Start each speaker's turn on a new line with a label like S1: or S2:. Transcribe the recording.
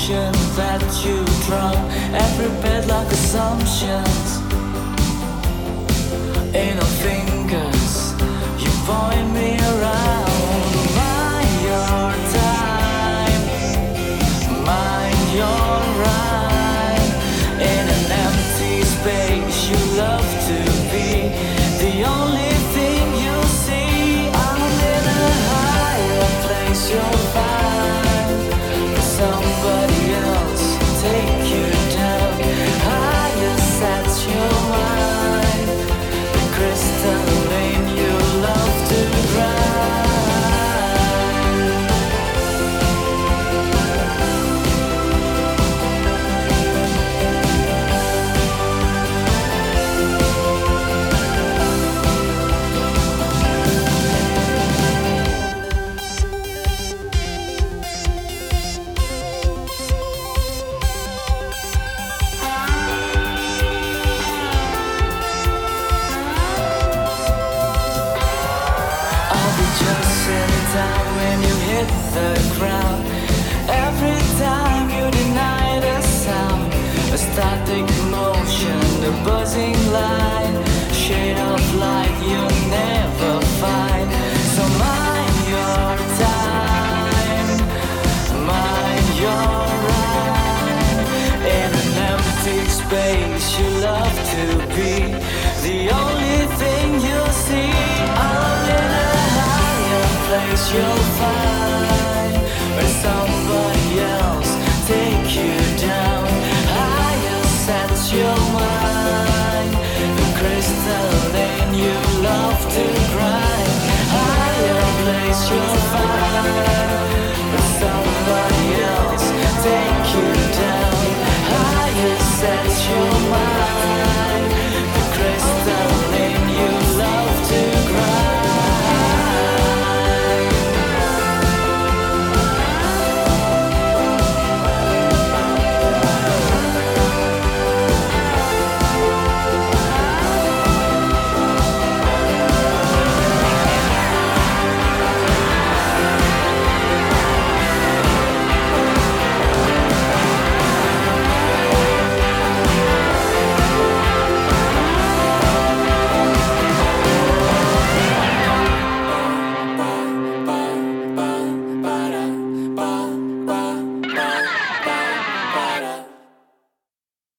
S1: ocean that you drown. Every bed like assumptions. In our fingers, you point me around. Mind your time, mind your rhyme. In an empty space, you love to be the only thing you see. I'm in a higher place, you'll find somebody else take you down. Higher sets your mind, the crystalline you love to grind. I'll be just sitting down when you hit the ground. Every time you deny the sound, a static motion, a buzzing line, shade of light you'll never find. So mind your time, mind your rhyme. In an empty space you love to be the only thing you see. I'm in a higher place you'll find where somebody else take you down. Higher sets your mind, the crystalline you love to grind.